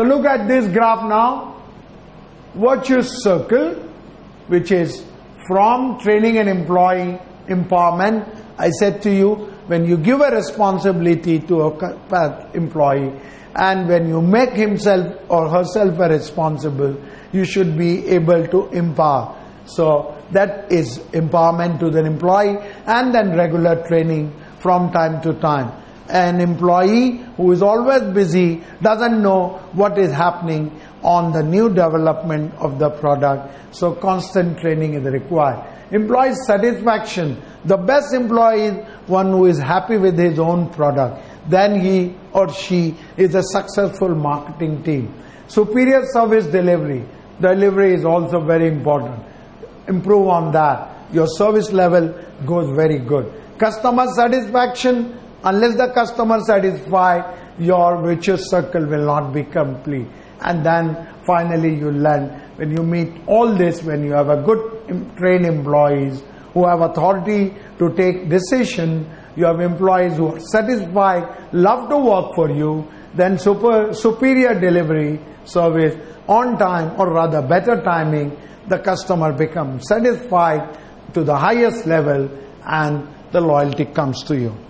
So look at this graph now. Virtuous circle, which is from training and employee empowerment. I said to you, when you give a responsibility to a employee, and when you make himself or herself a responsible, you should be able to empower. So that is empowerment to the employee, and then regular training from time to time. An employee who is always busy doesn't know what is happening on the new development of the product. So constant training is required. Employee satisfaction. The best employee is one who is happy with his own product. Then he or she is a successful marketing team. Superior service delivery. Delivery is also very important. Improve on that. Your service level goes very good. Customer satisfaction. Unless the customer is satisfied, your virtuous circle will not be complete. And then finally you learn, when you meet all this, when you have a good trained employees who have authority to take decision, you have employees who are satisfied, love to work for you, then superior delivery service on time, or rather better timing, the customer becomes satisfied to the highest level and the loyalty comes to you.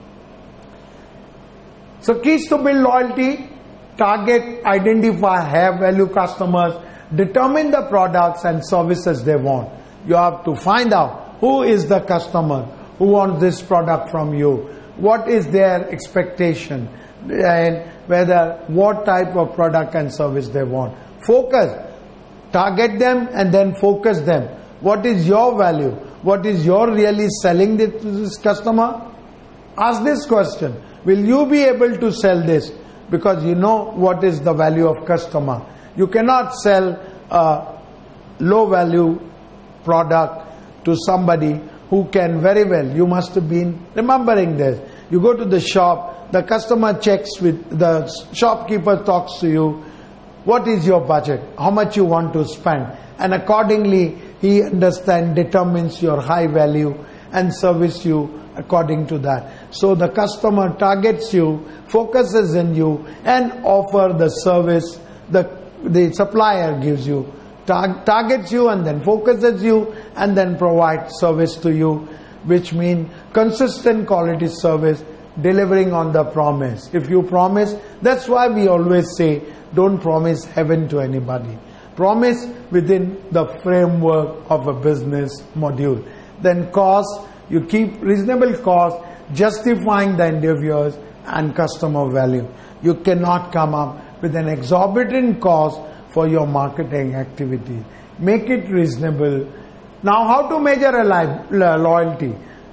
So keys to build loyalty: target, identify, have value customers, determine the products and services they want. You have to find out who is the customer who wants this product from you, what is their expectation, and what type of product and service they want. Focus, target them and then focus them. What is your value? What is your really selling to this customer? Ask this question. Will you be able to sell this? Because you know what is the value of customer. You cannot sell a low value product to somebody who can very well. You must have been remembering this. You go to the shop, the customer checks with the shopkeeper, talks to you. What is your budget? How much you want to spend? And accordingly he understands, determines your high value and service you according to that. So the customer targets you, focuses in you, and offer the service the supplier gives you. Targets you and then focuses you and then provides service to you, which means consistent quality service, delivering on the promise. If you promise, that's why we always say, don't promise heaven to anybody. Promise within the framework of a business module. Then cost, you keep reasonable cost, justifying the endeavors and customer value. You cannot come up with an exorbitant cost for your marketing activity. Make it reasonable. Now, how to measure a loyalty?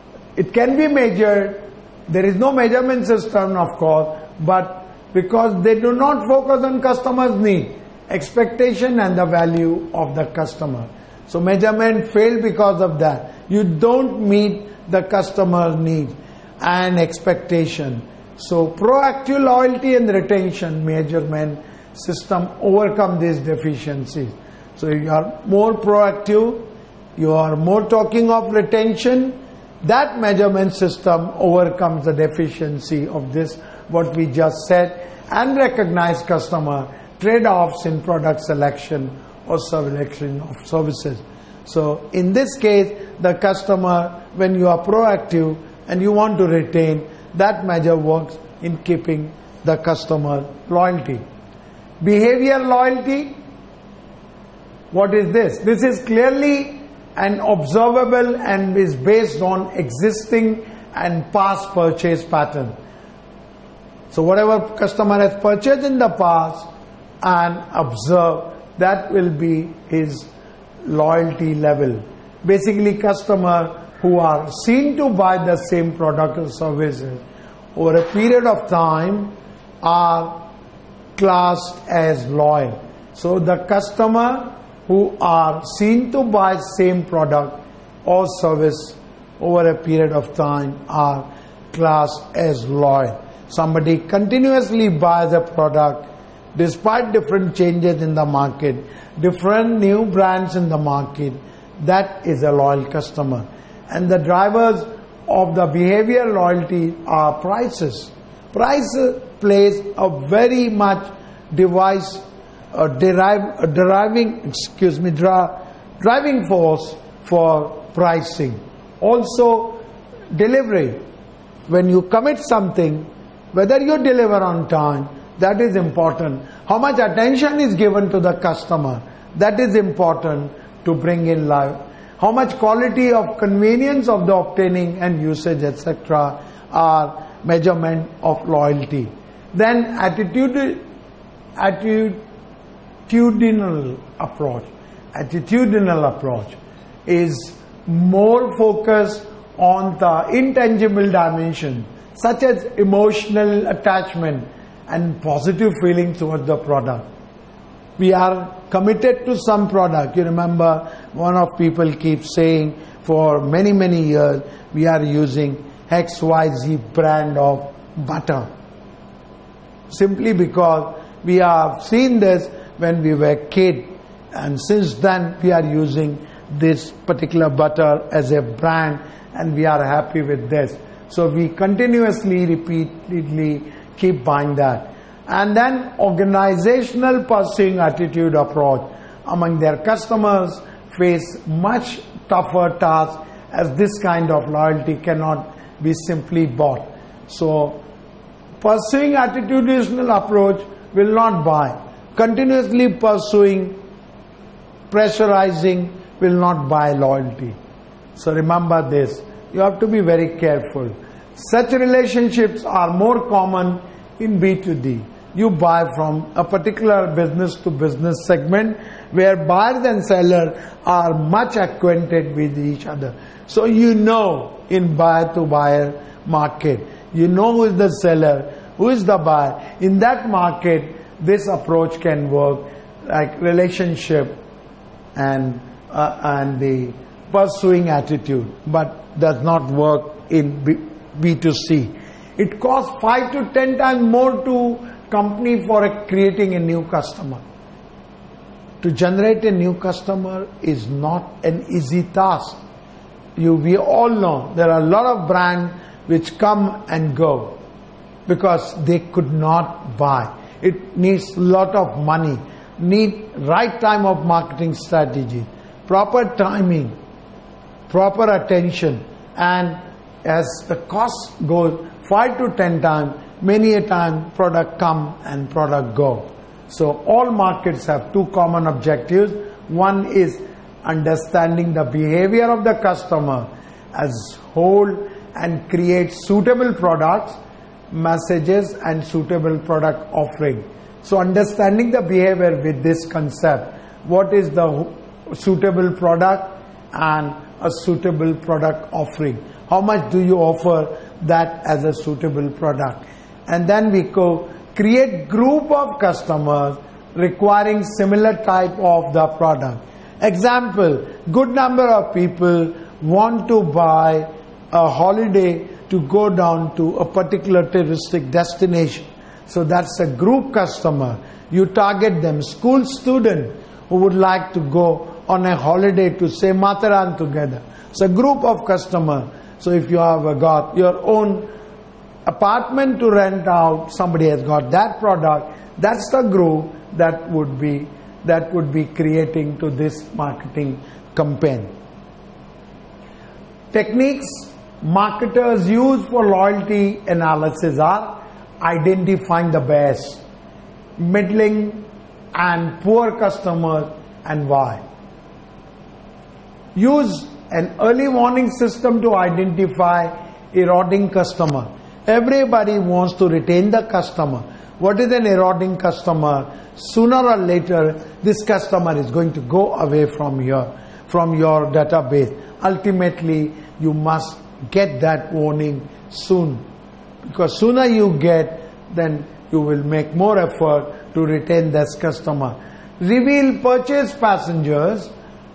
It can be measured. There is no measurement system, of course, but because they do not focus on customers' need, expectation and the value of the customer. So measurement failed because of that. You don't meet the customer's need and expectation. So proactive loyalty and retention measurement system overcome these deficiencies. So you are more proactive, you are more talking of retention. That measurement system overcomes the deficiency of this, what we just said, and recognize customer trade-offs in product selection or selection of services. So in this case, the customer, when you are proactive and you want to retain, that measure works in keeping the customer loyalty. Behavior loyalty, what is this? This is clearly and observable and is based on existing and past purchase pattern. So whatever customer has purchased in the past and observe, that will be his loyalty level. Basically, customers who are seen to buy the same product or services over a period of time are classed as loyal. So the customer who are seen to buy same product or service over a period of time are classed as loyal. Somebody continuously buys a product despite different changes in the market, different new brands in the market, that is a loyal customer. And the drivers of the behavior loyalty are prices. Price plays a very much driving force for pricing. Also, delivery. When you commit something, whether you deliver on time, that is important. How much attention is given to the customer, that is important to bring in life. How much quality of convenience of the obtaining and usage, etc., are measurement of loyalty. Then attitudinal approach. Attitudinal approach is more focused on the intangible dimension, such as emotional attachment and positive feeling towards the product. We are committed to some product. You remember, one of people keeps saying for many, many years, we are using XYZ brand of butter. Simply because we have seen this when we were kids, and since then we are using this particular butter as a brand, and we are happy with this. So we continuously, repeatedly keep buying that. And then organizational pursuing attitude approach among their customers face much tougher tasks, as this kind of loyalty cannot be simply bought. So pursuing attitudinal approach will not buy. Continuously pursuing, pressurizing will not buy loyalty. So remember this. You have to be very careful. Such relationships are more common in B2D. You buy from a particular business to business segment where buyers and sellers are much acquainted with each other. So you know, in buyer to buyer market, you know who is the seller, who is the buyer. In that market, this approach can work, like relationship and the pursuing attitude, but does not work in B2C. It costs 5 to 10 times more to company for creating a new customer. To generate a new customer is not an easy task. We all know there are a lot of brands which come and go because they could not buy. It needs a lot of money, need right time of marketing strategy, proper timing, proper attention, and as the cost goes 5 to 10 times, many a time product come and product go. So all markets have two common objectives. One is understanding the behavior of the customer as whole and create suitable products, messages and suitable product offering. So understanding the behavior with this concept, what is the suitable product and a suitable product offering? How much do you offer that as a suitable product? And then we go create group of customers requiring similar type of the product. Example, good number of people want to buy a holiday to go down to a particular touristic destination. So that's a group customer. You target them. School student who would like to go on a holiday to say Matharan together. It's a group of customers. So if you have got your own apartment to rent out, somebody has got that product, that's the group that would be creating to this marketing campaign. Techniques marketers use for loyalty analysis are identifying the best, middling and poor customers and why. Use an early warning system to identify eroding customer. Everybody wants to retain the customer. What is an eroding customer? Sooner or later, this customer is going to go away from your database. Ultimately, you must get that warning soon. Because sooner you get, then you will make more effort to retain this customer. Reveal purchase patterns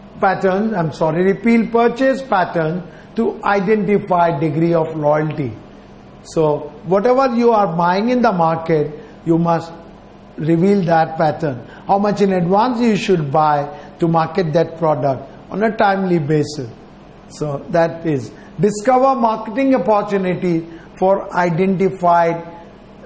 to identify degree of loyalty. So whatever you are buying in the market, you must reveal that pattern. How much in advance you should buy to market that product on a timely basis. So that is discover marketing opportunity for identified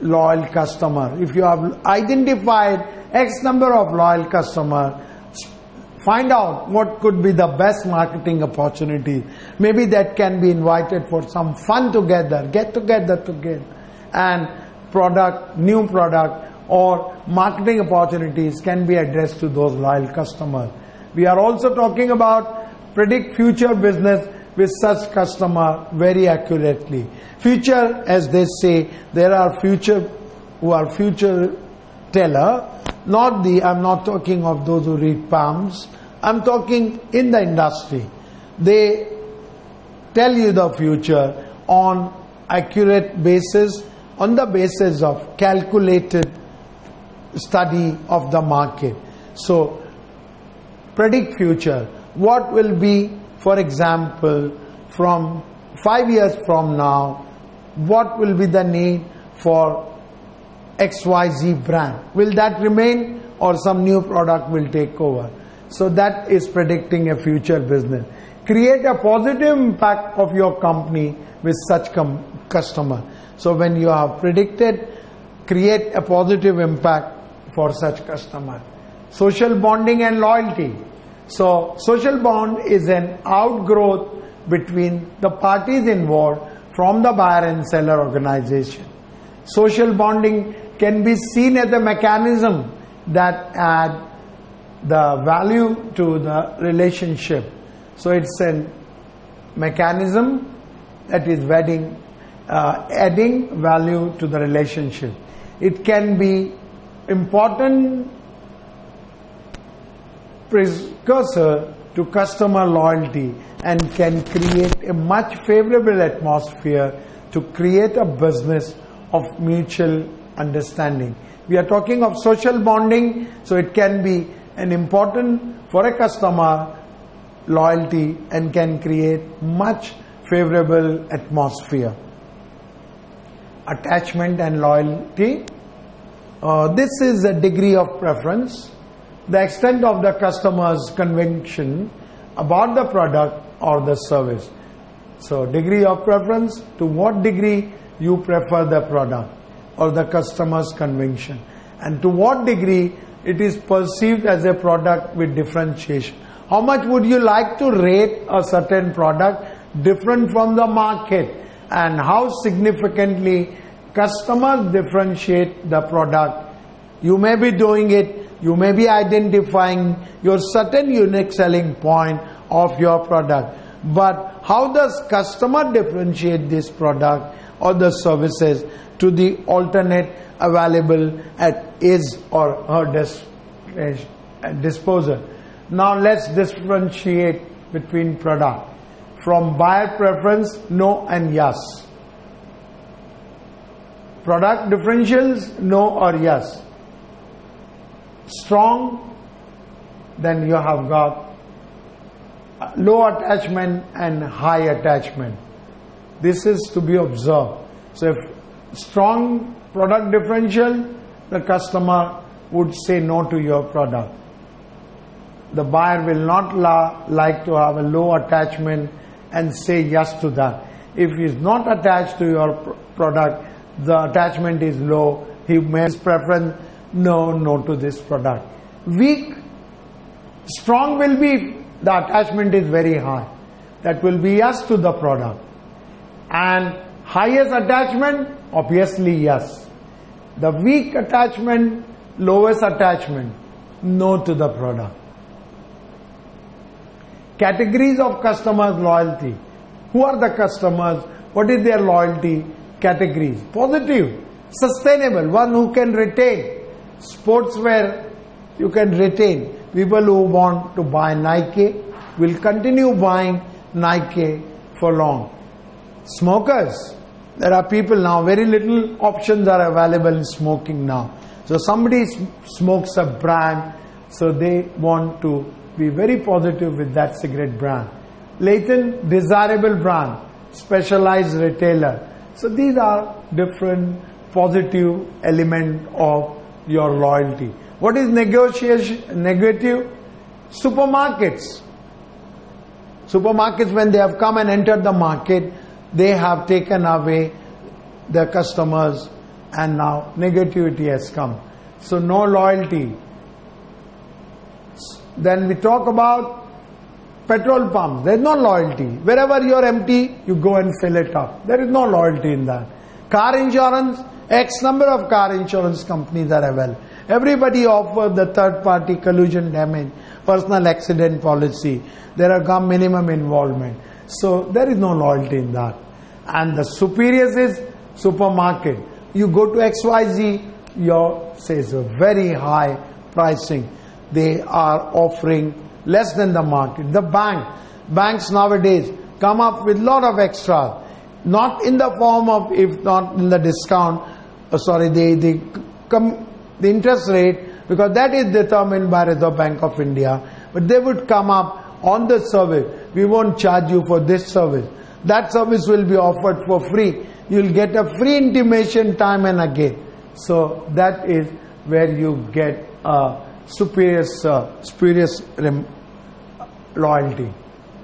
loyal customer. If you have identified X number of loyal customers, find out what could be the best marketing opportunity. Maybe that can be invited for some fun together, get together, and new product or marketing opportunities can be addressed to those loyal customers. We are also talking about predict future business with such customer very accurately. Future, as they say, there are future who are future teller. I'm not talking of those who read palms. I'm talking in the industry. They tell you the future on accurate basis, on the basis of calculated study of the market. So, predict future. What will be, for example, from 5 years from now, what will be the need for XYZ brand? Will that remain or some new product will take over? So that is predicting a future business. Create a positive impact of your company with such customer. So when you have predicted, create a positive impact for such customer. Social bonding and loyalty. So social bond is an outgrowth between the parties involved from the buyer and seller organization. Social bonding can be seen as a mechanism that adds the value to the relationship. So it's a mechanism that is adding value to the relationship. It can be important precursor to customer loyalty and can create a much favorable atmosphere to create a business of mutual understanding. We are talking of social bonding, so it can be an important for a customer loyalty and can create much favorable atmosphere. Attachment and loyalty. This is a degree of preference, the extent of the customer's conviction about the product or the service. So degree of preference, to what degree you prefer the product or the customer's conviction, and to what degree it is perceived as a product with differentiation. How much would you like to rate a certain product different from the market, and how significantly customers differentiate the product. You may be doing it, you may be identifying your certain unique selling point of your product, but how does customer differentiate this product or the services to the alternate available at his or her disposal? Now let's differentiate between product. From buyer preference, no and yes. Product differentials, no or yes. Strong, then you have got low attachment and high attachment. This is to be observed. So if strong product differential, the customer would say no to your product. The buyer will not like to have a low attachment and say yes to that. If he is not attached to your product, the attachment is low, he may prefer no to this product. Weak, strong will be the attachment is very high. That will be yes to the product. And highest attachment, obviously yes. The weak attachment, lowest attachment, no to the product. Categories of customers' loyalty. Who are the customers? What is their loyalty categories? Positive, sustainable, one who can retain. Sportswear, you can retain. People who want to buy Nike will continue buying Nike for long. Smokers, there are people now, very little options are available in smoking now. So somebody smokes a brand, so they want to be very positive with that cigarette brand. Latent, desirable brand, specialized retailer. So these are different positive elements of your loyalty. What is negative? Supermarkets. Supermarkets, when they have come and entered the market, they have taken away the customers' and now negativity has come. So no loyalty. Then we talk about petrol pumps. There is no loyalty. Wherever you are empty, you go and fill it up. There is no loyalty in that. Car insurance, X number of car insurance companies are available. Everybody offers the third party collision damage, personal accident policy. There are minimum involvement. So there is no loyalty in that. And the superiors is supermarket. You go to XYZ, your says a very high pricing. They are offering less than the market. The banks nowadays come up with lot of extras, not in the form of, if not in the discount, the interest rate, because that is determined by Reserve Bank of India. But they would come up on the service. We won't charge you for this service. That service will be offered for free. You will get a free intimation time and again. So that is where you get spurious loyalty.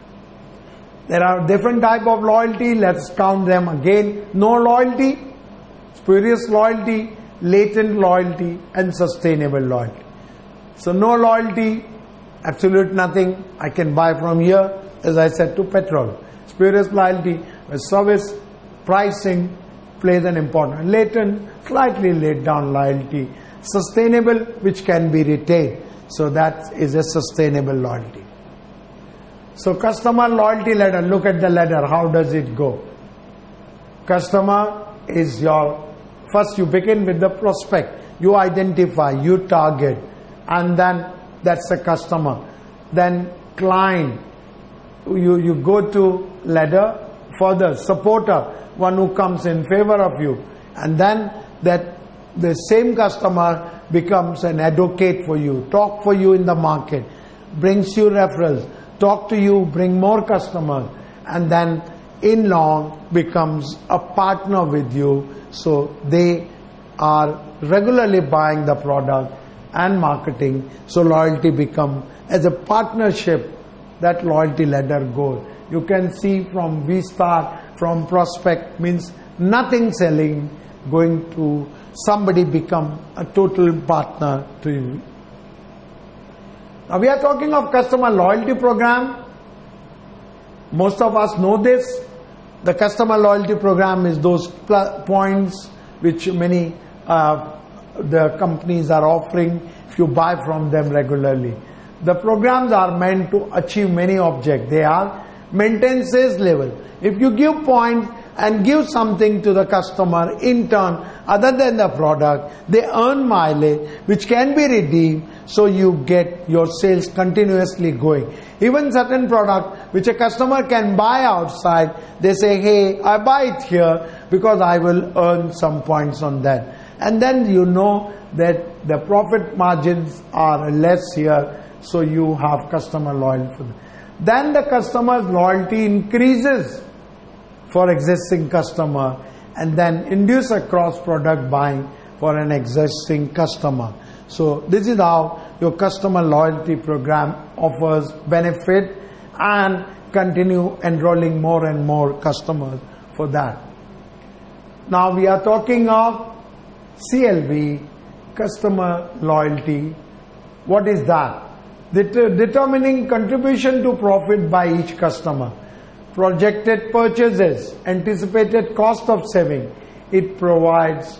There are different type of loyalty. Let's count them again. No loyalty, spurious loyalty, latent loyalty, and sustainable loyalty. So no loyalty, absolute nothing. I can buy from here, as I said, to petrol. Spurious loyalty, where service pricing plays an important. Latent, slightly laid down loyalty. Sustainable, which can be retained. So that is a sustainable loyalty. So customer loyalty ladder, look at the ladder, how does it go? Customer is your, first you begin with the prospect. You identify, you target, and then that's a customer. Then client, you go to ladder, further supporter, one who comes in favor of you, and then that the same customer becomes an advocate for you, talk for you in the market, brings you referrals, talk to you, bring more customers, and then in long becomes a partner with you. So they are regularly buying the product and marketing. So loyalty become as a partnership. That loyalty ladder goes. You can see from we start from prospect means nothing selling, going to somebody become a total partner to you. Now we are talking of customer loyalty program. Most of us know this. The customer loyalty program is those points which many the companies are offering if you buy from them regularly. The programs are meant to achieve many objects. They are maintain sales level. If you give points and give something to the customer in turn other than the product, they earn mileage which can be redeemed, so you get your sales continuously going. Even certain product which a customer can buy outside, they say, hey, I buy it here because I will earn some points on that. And then you know that the profit margins are less here, so you have customer loyalty. Then the customer's loyalty increases for existing customer, and then induce a cross product buying for an existing customer. So this is how your customer loyalty program offers benefit and continue enrolling more and more customers for that. Now we are talking of CLV, customer loyalty. What is that? Determining contribution to profit by each customer. Projected purchases, anticipated cost of saving. It provides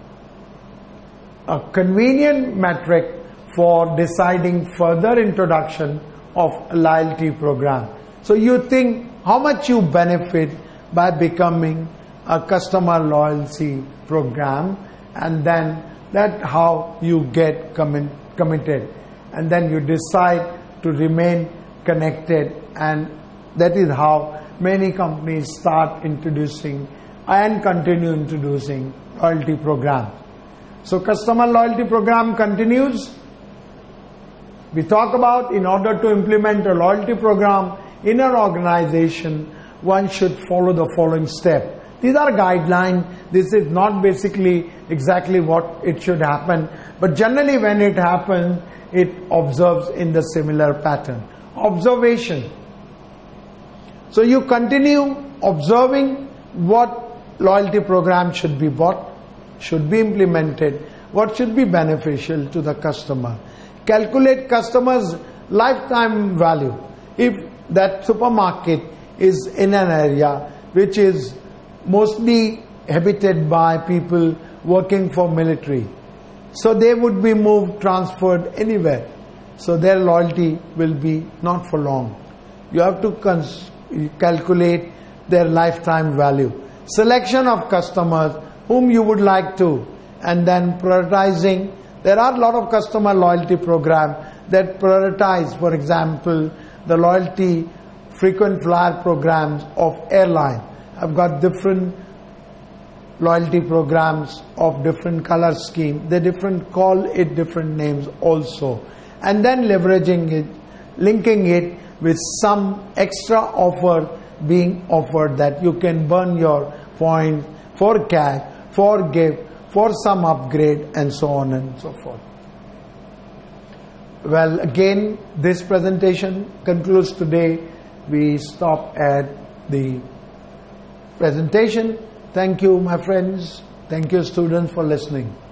a convenient metric for deciding further introduction of a loyalty program. So you think how much you benefit by becoming a customer loyalty program, and then that's how you get committed, and then you decide to remain connected, and that is how many companies start introducing and continue introducing loyalty program. So customer loyalty program continues. We talk about in order to implement a loyalty program in an organization, one should follow the following step. These are guidelines. This is not basically exactly what it should happen, but generally when it happens, it observes in the similar pattern. Observation. So you continue observing what loyalty program should be bought, should be implemented, what should be beneficial to the customer. Calculate customer's lifetime value. If that supermarket is in an area which is mostly habited by people working for military, so they would be moved, transferred anywhere. So their loyalty will be not for long. You have to calculate their lifetime value. Selection of customers whom you would like to, and then prioritizing. There are a lot of customer loyalty programs that prioritize, for example, the loyalty frequent flyer programs of airline. I've got different loyalty programs of different color scheme. They call it different names also. And then leveraging it, linking it with some extra offer being offered, that you can burn your points for cash, for gift, for some upgrade, and so on and so forth. Well, again, this presentation concludes today. We stop at the presentation. Thank you, my friends. Thank you, students, for listening.